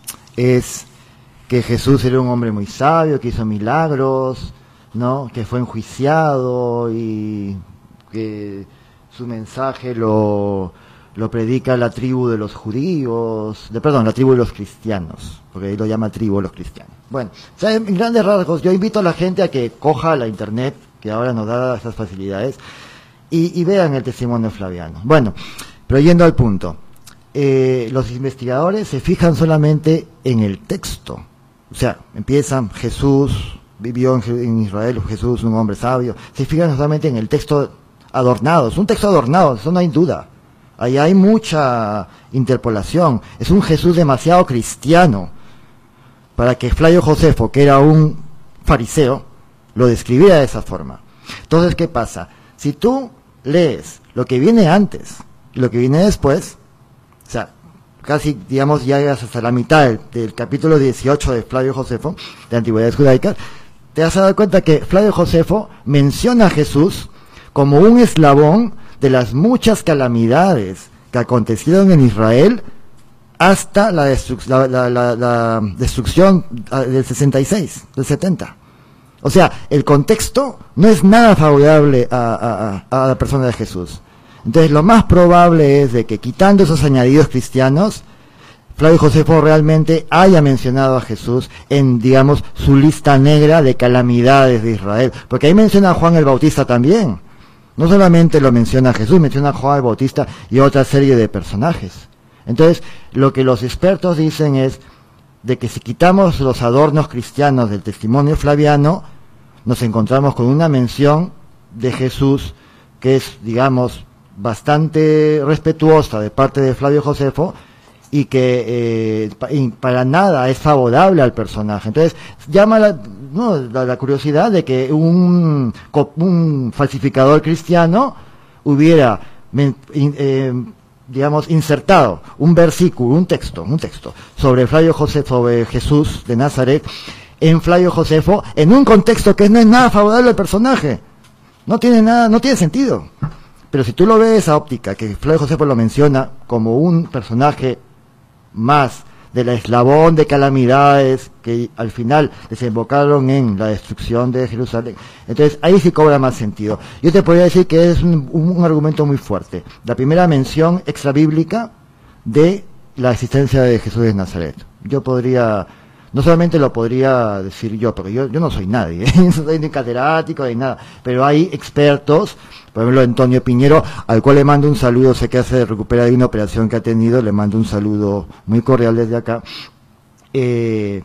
es que Jesús era un hombre muy sabio, que hizo milagros, ¿no? Que fue enjuiciado y que su mensaje lo... lo predica la tribu de los judíos, de, perdón, la tribu de los cristianos, porque ahí lo llama tribu de los cristianos. Bueno, o sea, en grandes rasgos, yo invito a la gente a que coja la internet, que ahora nos da esas facilidades, y, y vean el testimonio flaviano. Bueno, pero yendo al punto, eh, los investigadores se fijan solamente en el texto, o sea, empiezan, Jesús vivió en, en Israel, Jesús un hombre sabio, se fijan solamente en el texto adornado, es un texto adornado, eso no hay duda. Ahí hay mucha interpolación. Es un Jesús demasiado cristiano para que Flavio Josefo, que era un fariseo, lo describiera de esa forma. Entonces, ¿qué pasa? Si tú lees lo que viene antes y lo que viene después, o sea, casi, digamos, llegas hasta la mitad del, del capítulo dieciocho de Flavio Josefo, de Antigüedades Judaicas, te vas a dar cuenta que Flavio Josefo menciona a Jesús como un eslabón de las muchas calamidades que acontecieron en Israel hasta la, destruc- la, la, la, la destrucción del sesenta y seis, del setenta. O sea, el contexto no es nada favorable a, a, a la persona de Jesús. Entonces, lo más probable es de que, quitando esos añadidos cristianos, Flavio Josefo realmente haya mencionado a Jesús en, digamos, su lista negra de calamidades de Israel. Porque ahí menciona a Juan el Bautista también. No solamente lo menciona a Jesús, menciona a Juan el Bautista y otra serie de personajes. Entonces, lo que los expertos dicen es de que si quitamos los adornos cristianos del testimonio flaviano, nos encontramos con una mención de Jesús que es, digamos, bastante respetuosa de parte de Flavio Josefo y que eh, para nada es favorable al personaje. Entonces, llama la, no, la, la curiosidad de que un, un falsificador cristiano hubiera, eh, digamos, insertado un versículo, un texto, un texto sobre Flavio Josefo, sobre Jesús de Nazaret, en Flavio Josefo, en un contexto que no es nada favorable al personaje. No tiene nada, no tiene sentido. Pero si tú lo ves esa óptica, que Flavio Josefo lo menciona como un personaje más de la eslabón de calamidades que al final desembocaron en la destrucción de Jerusalén, entonces ahí sí cobra más sentido. Yo te podría decir que es un, un, un argumento muy fuerte. La primera mención extrabíblica de la existencia de Jesús de Nazaret. Yo podría, no solamente lo podría decir yo, porque yo, yo no soy nadie, ¿eh? No soy ni catedrático ni nada, pero hay expertos, por ejemplo Antonio Piñero, al cual le mando un saludo, sé que hace recupera de una operación que ha tenido, le mando un saludo muy cordial desde acá, eh,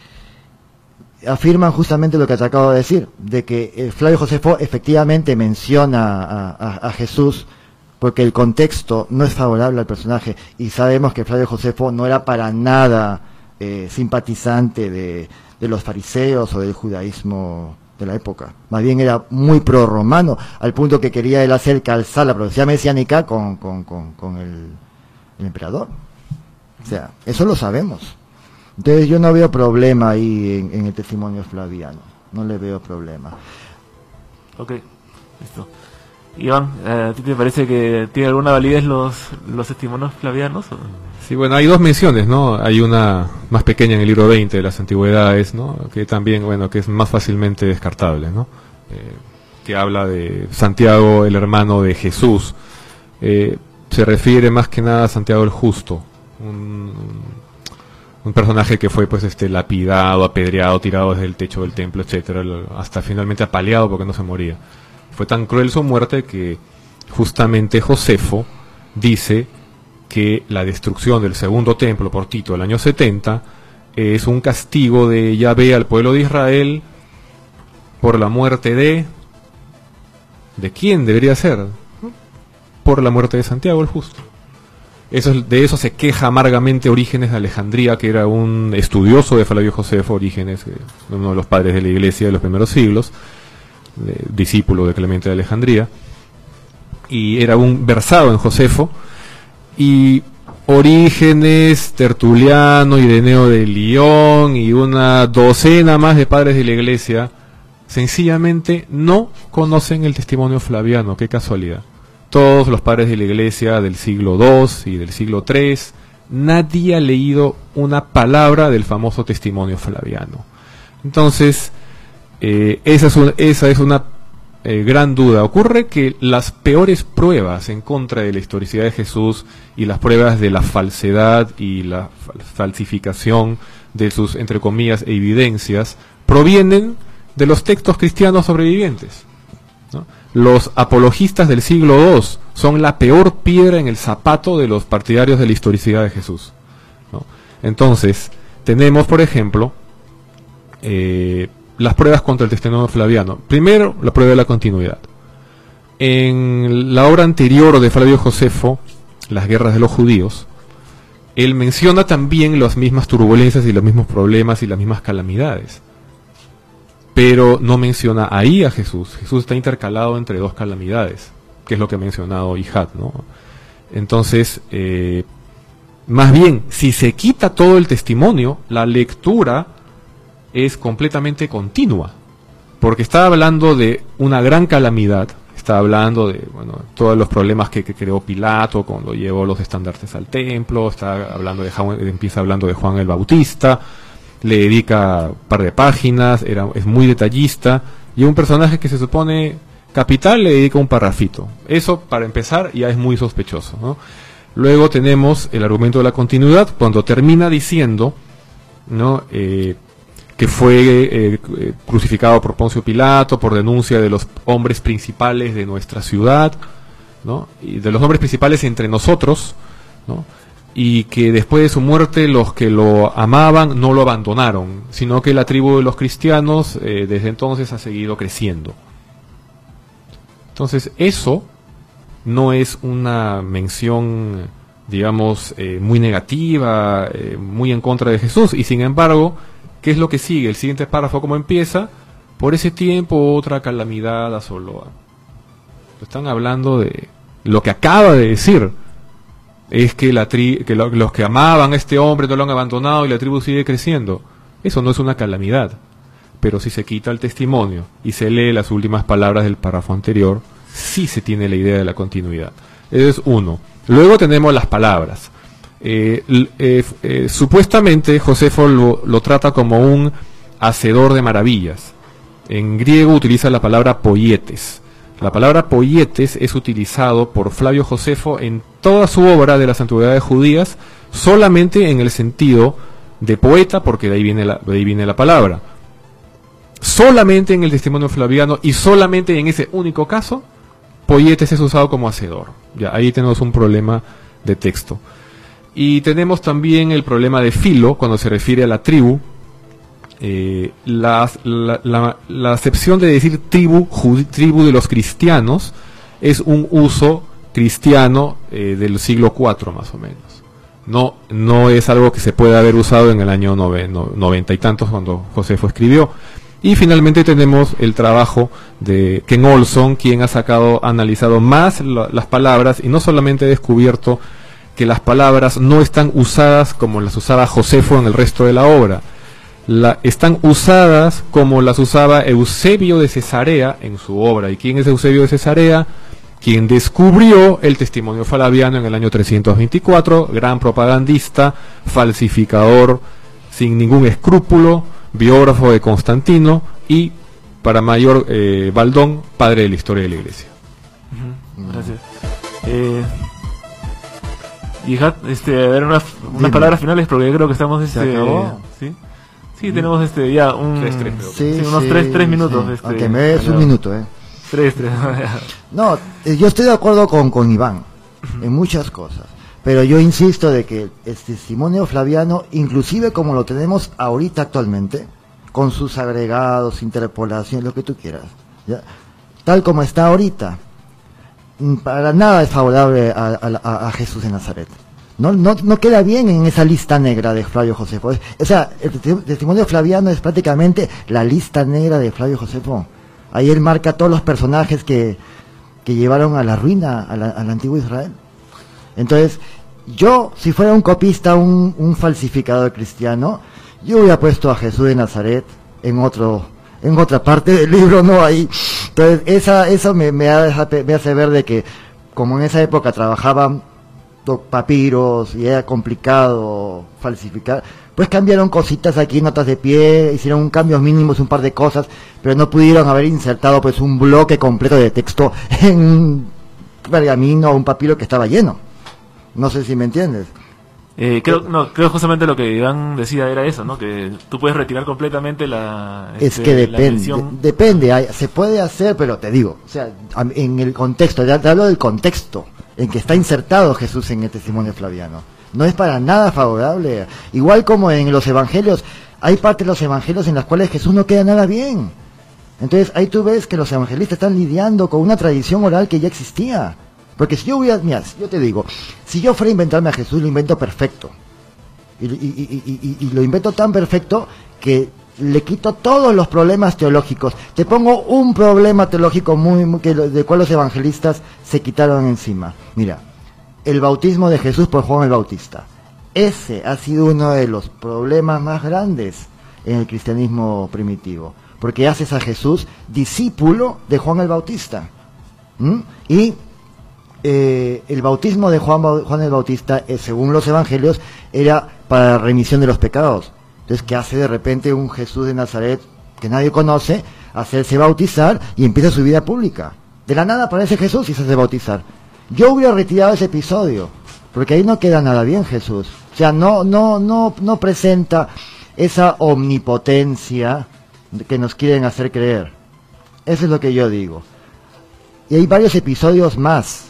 afirman justamente lo que te acabo de decir, de que eh, Flavio Josefo efectivamente menciona a, a, a Jesús porque el contexto no es favorable al personaje, y sabemos que Flavio Josefo no era para nada eh, simpatizante de, de los fariseos o del judaísmo de la época. Más bien era muy pro-romano, al punto que quería él hacer calzar la profecía mesiánica con, con, con, con el, el emperador. O sea, eso lo sabemos. Entonces yo no veo problema ahí en, en el testimonio flaviano. No le veo problema. Ok, listo. Iván, ¿a ti te parece que tiene alguna validez los, los testimonios flavianos? ¿O? Sí, bueno, hay dos menciones, ¿no? Hay una más pequeña en el libro veinte de las antigüedades, ¿no? Que también, bueno, que es más fácilmente descartable, ¿no? Eh, que habla de Santiago, el hermano de Jesús. Eh, se refiere más que nada a Santiago el Justo, un, un personaje que fue pues este lapidado, apedreado, tirado desde el techo del templo, etcétera, hasta finalmente apaleado porque no se moría. Fue tan cruel su muerte que justamente Josefo dice que la destrucción del segundo templo por Tito el año setenta es un castigo de Yahvé al pueblo de Israel por la muerte de... ¿De quién debería ser? Por la muerte de Santiago el Justo. Eso, de eso se queja amargamente Orígenes de Alejandría, que era un estudioso de Flavio Josefo. Orígenes, eh, uno de los padres de la iglesia de los primeros siglos, eh, discípulo de Clemente de Alejandría, y era un versado en Josefo. Y Orígenes, Tertuliano, Ireneo de Lyon y una docena más de padres de la iglesia sencillamente no conocen el testimonio flaviano. Qué casualidad. Todos los padres de la iglesia del siglo dos y del siglo tres, nadie ha leído una palabra del famoso testimonio flaviano. Entonces, eh, esa es, un, esa es una eh, gran duda. Ocurre que las peores pruebas en contra de la historicidad de Jesús y las pruebas de la falsedad y la falsificación de sus, entre comillas, evidencias, provienen de los textos cristianos sobrevivientes, ¿no? Los apologistas del siglo dos son la peor piedra en el zapato de los partidarios de la historicidad de Jesús, ¿no? Entonces, tenemos, por ejemplo, eh, las pruebas contra el testimonio flaviano. Primero, la prueba de la continuidad. En la obra anterior de Flavio Josefo, Las guerras de los judíos, él menciona también las mismas turbulencias y los mismos problemas y las mismas calamidades, pero no menciona ahí a Jesús. Jesús está intercalado entre dos calamidades, que es lo que ha mencionado Ihad, ¿no? Entonces, eh, más bien, si se quita todo el testimonio, la lectura es completamente continua, porque está hablando de una gran calamidad, está hablando de, bueno, todos los problemas que, que creó Pilato cuando llevó los estandartes al templo, está hablando de Juan, empieza hablando de Juan el Bautista, le dedica un par de páginas, era, es muy detallista, y un personaje que se supone capital le dedica un parrafito. Eso, para empezar, ya es muy sospechoso, ¿no? Luego tenemos el argumento de la continuidad, cuando termina diciendo, ¿no?, eh, que fue eh, eh, crucificado por Poncio Pilato por denuncia de los hombres principales de nuestra ciudad, ¿no?, y de los hombres principales entre nosotros, ¿no?, y que después de su muerte los que lo amaban no lo abandonaron, sino que la tribu de los cristianos eh, desde entonces ha seguido creciendo. Entonces eso no es una mención, digamos, eh, muy negativa, eh, muy en contra de Jesús, y sin embargo, ¿qué es lo que sigue? El siguiente párrafo, ¿cómo empieza? Por ese tiempo otra calamidad asoló. Están hablando de lo que acaba de decir. Es que, la tri que lo los que amaban a este hombre no lo han abandonado y la tribu sigue creciendo. Eso no es una calamidad. Pero si se quita el testimonio y se lee las últimas palabras del párrafo anterior, sí se tiene la idea de la continuidad. Eso es uno. Luego tenemos las palabras. Eh, eh, eh, supuestamente Josefo lo, lo trata como un hacedor de maravillas. En griego utiliza la palabra poietes. La palabra poietes es utilizado por Flavio Josefo en toda su obra de las antigüedades judías, solamente en el sentido de poeta, porque de ahí viene la, de ahí viene la palabra. Solamente en el testimonio flaviano y solamente en ese único caso, poietes es usado como hacedor. Ya, ahí tenemos un problema de texto. Y tenemos también el problema de filo, cuando se refiere a la tribu. Eh, la, la, la, la acepción de decir tribu, jud, tribu de los cristianos, es un uso cristiano eh, del siglo cuatro más o menos. No, no es algo que se pueda haber usado en el año nove, no, noventa y tantos cuando Josefo escribió. Y finalmente tenemos el trabajo de Ken Olson, quien ha sacado, ha analizado más la, las palabras y no solamente ha descubierto que las palabras no están usadas como las usaba Josefo en el resto de la obra. La, están usadas como las usaba Eusebio de Cesarea en su obra. ¿Y quién es Eusebio de Cesarea? Quien descubrió el testimonio flaviano en el año trescientos veinticuatro, gran propagandista, falsificador sin ningún escrúpulo, biógrafo de Constantino y, para mayor eh, baldón, padre de la historia de la Iglesia. Uh-huh. Gracias. Eh, Y Jad, este, a ver unas, unas palabras finales porque yo creo que estamos este, ¿Se acabó? ¿sí? Sí, tenemos este ya un tres, tres, sí, sí, unos sí, tres, tres minutos. Sí. Este, Aunque me des un minuto, eh. Tres, tres. No, yo estoy de acuerdo con, con Iván en muchas cosas, pero yo insisto de que el testimonio flaviano, inclusive como lo tenemos ahorita actualmente, con sus agregados, interpolaciones, lo que tú quieras, ¿ya? Tal como está ahorita, para nada es favorable a, a, a Jesús de Nazaret. No, no, no queda bien en esa lista negra de Flavio Josefo. O sea, el testimonio flaviano es prácticamente la lista negra de Flavio Josefo. Ahí él marca todos los personajes que, que llevaron a la ruina a la, al antiguo Israel. Entonces, yo, si fuera un copista, un, un falsificador cristiano, yo hubiera puesto a Jesús de Nazaret en otro, en otra parte del libro, no ahí. Entonces, esa, eso me, me, hace, me hace ver de que, como en esa época trabajaban papiros y era complicado falsificar, pues cambiaron cositas aquí, notas de pie, hicieron cambios mínimos, un par de cosas, pero no pudieron haber insertado pues un bloque completo de texto en un pergamino o un papiro que estaba lleno. No sé si me entiendes. Eh, creo, no, creo justamente lo que Iván decía era eso, ¿no? Que tú puedes retirar completamente la... Es este, que depende, de, depende, hay, se puede hacer, pero te digo, o sea, en el contexto, ya te hablo del contexto en que está insertado Jesús en el testimonio flaviano. No es para nada favorable. Igual como en los evangelios, hay partes de los evangelios en las cuales Jesús no queda nada bien. Entonces ahí tú ves que los evangelistas están lidiando con una tradición oral que ya existía. Porque si yo hubiera, mira, yo te digo, si yo fuera a inventarme a Jesús, lo invento perfecto. Y, y, y, y, y lo invento tan perfecto que le quito todos los problemas teológicos. Te pongo un problema teológico muy, muy que, del cual los evangelistas se quitaron encima. Mira, el bautismo de Jesús por Juan el Bautista. Ese ha sido uno de los problemas más grandes en el cristianismo primitivo. Porque haces a Jesús discípulo de Juan el Bautista. ¿Mm? Y eh, el bautismo de Juan, Juan el Bautista, eh, según los evangelios, era para la remisión de los pecados. Entonces, ¿qué hace de repente un Jesús de Nazaret que nadie conoce? Hacerse bautizar y empieza su vida pública. De la nada aparece Jesús y se hace bautizar. Yo hubiera retirado ese episodio, porque ahí no queda nada bien Jesús. O sea, no, no, no, no presenta esa omnipotencia que nos quieren hacer creer. Eso es lo que yo digo. Y hay varios episodios más.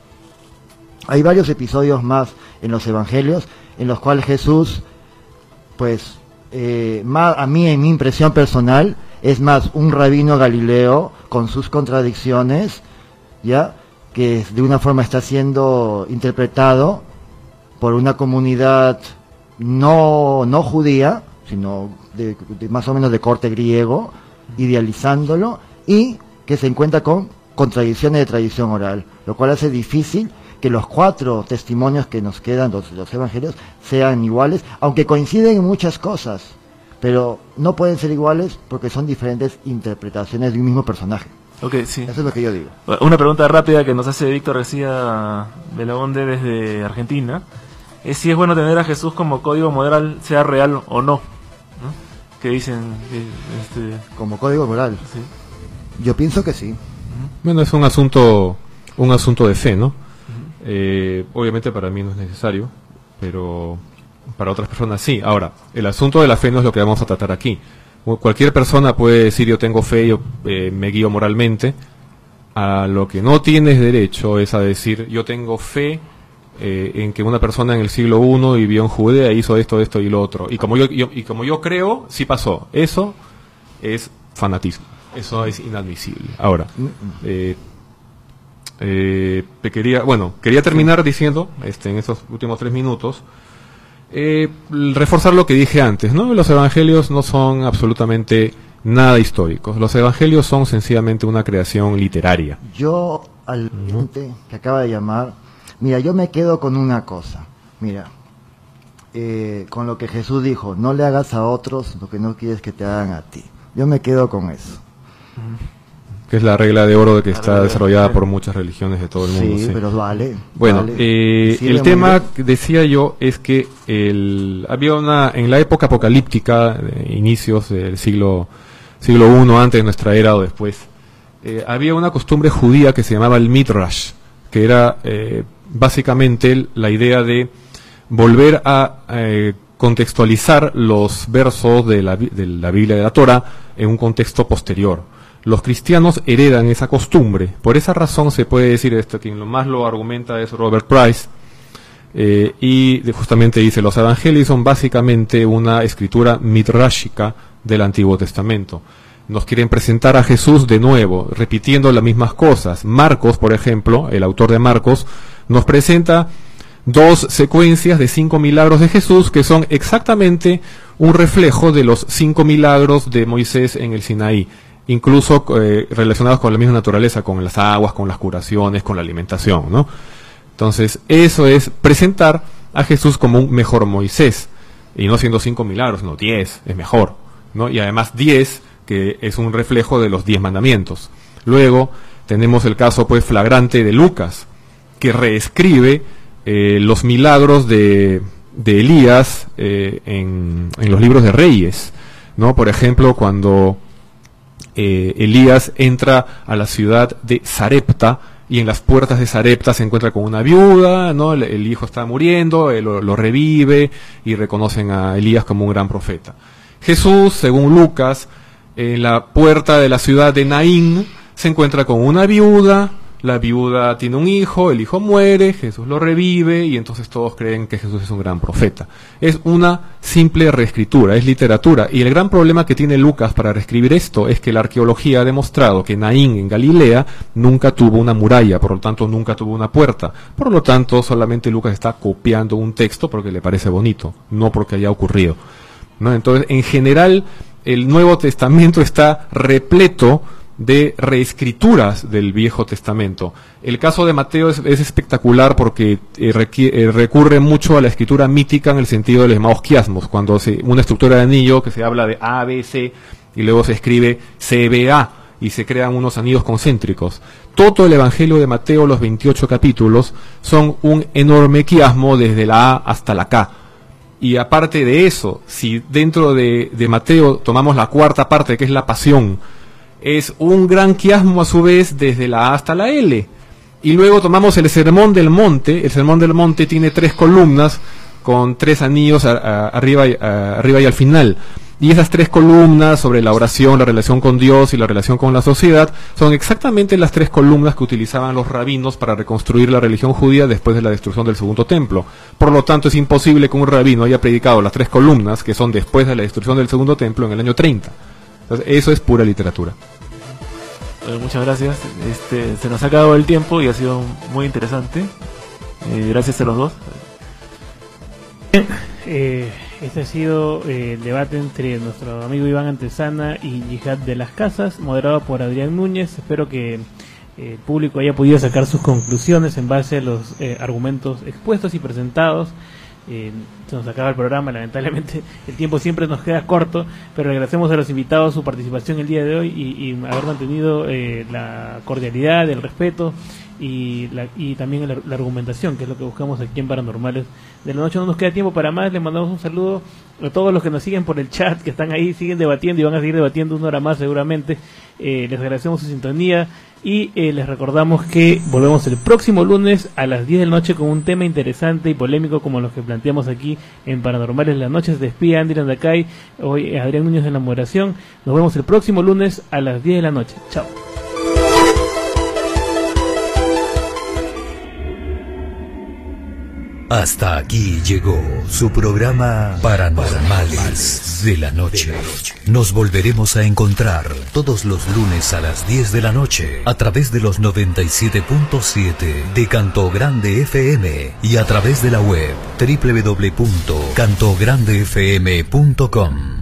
Hay varios episodios más en los evangelios en los cuales Jesús, pues, eh, más, a mí en mi impresión personal, es más un rabino galileo con sus contradicciones, ya, que de una forma está siendo interpretado por una comunidad no, no judía, sino de, de más o menos de corte griego, idealizándolo, y que se encuentra con contradicciones de tradición oral, lo cual hace difícil que los cuatro testimonios que nos quedan, los, los evangelios, sean iguales, aunque coinciden en muchas cosas, pero no pueden ser iguales porque son diferentes interpretaciones de un mismo personaje. Okay, sí. Eso es lo que yo digo. Una pregunta rápida que nos hace Víctor García Belaonde desde Argentina es si es bueno tener a Jesús como código moral, sea real o no, ¿no? ¿Qué dicen? Este... Como código moral. Sí. Yo pienso que sí. Bueno, es un asunto, un asunto de fe, ¿no? Eh, obviamente para mí no es necesario, pero para otras personas sí. Ahora, el asunto de la fe no es lo que vamos a tratar aquí. Cualquier persona puede decir yo tengo fe, yo eh, me guío moralmente. A lo que no tienes derecho es a decir yo tengo fe eh, en que una persona en el siglo primero vivió en Judea, hizo esto, esto y lo otro. Y como yo, yo, y como yo creo, sí pasó. Eso es fanatismo. Eso es inadmisible. Ahora, eh, eh, te quería, bueno, quería terminar diciendo, este, en estos últimos tres minutos, eh, reforzar lo que dije antes, ¿no? Los evangelios no son absolutamente nada históricos. Los evangelios son sencillamente una creación literaria. Yo, al cliente que acaba de llamar, mira, yo me quedo con una cosa. Mira, eh, con lo que Jesús dijo, no le hagas a otros lo que no quieres que te hagan a ti. Yo me quedo con eso. Que es la regla de oro de que está desarrollada por muchas religiones de todo el mundo. Sí, sí. Pero vale. Bueno, vale. Eh, el tema que decía yo es que el, había una, en la época apocalíptica, de inicios del siglo siglo primero, antes de nuestra era o después, eh, había una costumbre judía que se llamaba el Midrash, que era eh, básicamente la idea de volver a eh, contextualizar los versos de la, de la Biblia de la Torá en un contexto posterior. Los cristianos heredan esa costumbre. Por esa razón se puede decir esto, quien lo más lo argumenta es Robert Price, eh, y justamente dice, los evangelios son básicamente una escritura midrashica del Antiguo Testamento. Nos quieren presentar a Jesús de nuevo, repitiendo las mismas cosas. Marcos, por ejemplo, el autor de Marcos, nos presenta dos secuencias de cinco milagros de Jesús que son exactamente un reflejo de los cinco milagros de Moisés en el Sinaí, incluso eh, relacionados con la misma naturaleza, con las aguas, con las curaciones, con la alimentación, ¿no? Entonces, eso es presentar a Jesús como un mejor Moisés, y no siendo cinco milagros, no, diez, es mejor, ¿no? Y además diez, que es un reflejo de los diez mandamientos. Luego, tenemos el caso pues flagrante de Lucas, que reescribe eh, los milagros de, de Elías eh, en, en los libros de Reyes, ¿no? Por ejemplo, cuando eh, Elías entra a la ciudad de Sarepta, y en las puertas de Sarepta se encuentra con una viuda, ¿no? El, el hijo está muriendo, él lo, lo revive, y reconocen a Elías como un gran profeta. Jesús, según Lucas, en la puerta de la ciudad de Naín, se encuentra con una viuda, la viuda tiene un hijo, el hijo muere, Jesús lo revive, y entonces todos creen que Jesús es un gran profeta. Es una simple reescritura, es literatura, y el gran problema que tiene Lucas para reescribir esto es que la arqueología ha demostrado que Naín en Galilea nunca tuvo una muralla, por lo tanto nunca tuvo una puerta, por lo tanto solamente Lucas está copiando un texto porque le parece bonito, no porque haya ocurrido, ¿no? Entonces, en general, el Nuevo Testamento está repleto de reescrituras del Viejo Testamento. El caso de Mateo es, es espectacular porque eh, requiere, eh, recurre mucho a la escritura mítica en el sentido de los llamados quiasmos, cuando se, una estructura de anillo que se habla de A, B, C, y luego se escribe C, B, A, y se crean unos anillos concéntricos. Todo el Evangelio de Mateo, los veintiocho capítulos, son un enorme quiasmo desde la A hasta la K. Y aparte de eso, si dentro de, de Mateo tomamos la cuarta parte, que es la pasión, es un gran quiasmo a su vez desde la A hasta la L. Y luego tomamos el Sermón del Monte. El Sermón del Monte tiene tres columnas con tres anillos a, a, arriba, y, a, arriba y al final. Y esas tres columnas sobre la oración, la relación con Dios y la relación con la sociedad son exactamente las tres columnas que utilizaban los rabinos para reconstruir la religión judía después de la destrucción del segundo templo. Por lo tanto, es imposible que un rabino haya predicado las tres columnas que son después de la destrucción del segundo templo en el año treinta. Entonces, eso es pura literatura. Eh, muchas gracias. Este, se nos ha acabado el tiempo y ha sido muy interesante. Eh, gracias a los dos. Eh, este ha sido eh, el debate entre nuestro amigo Iván Antesana y Yihad de las Casas, moderado por Adrián Núñez. Espero que eh, el público haya podido sacar sus conclusiones en base a los eh, argumentos expuestos y presentados. Eh, se nos acaba el programa, lamentablemente el tiempo siempre nos queda corto, pero agradecemos a los invitados su participación el día de hoy y, y haber mantenido eh, la cordialidad, el respeto y, la, y también la, la argumentación, que es lo que buscamos aquí en Paranormales de la Noche. No nos queda tiempo para más. Les mandamos un saludo a todos los que nos siguen por el chat, que están ahí, siguen debatiendo y van a seguir debatiendo una hora más seguramente. Eh, les agradecemos su sintonía y eh, les recordamos que volvemos el próximo lunes a las diez de la noche con un tema interesante y polémico como los que planteamos aquí en Paranormales de la Noche. Se despide Andy Landacay, hoy Adrián Núñez en la moderación. Nos vemos el próximo lunes a las diez de la noche. Chao. Hasta aquí llegó su programa Paranormales de la Noche. Nos volveremos a encontrar todos los lunes a las diez de la noche a través de los noventa y siete punto siete de Canto Grande F M y a través de la web doble u doble u doble u punto canto grande f m punto com.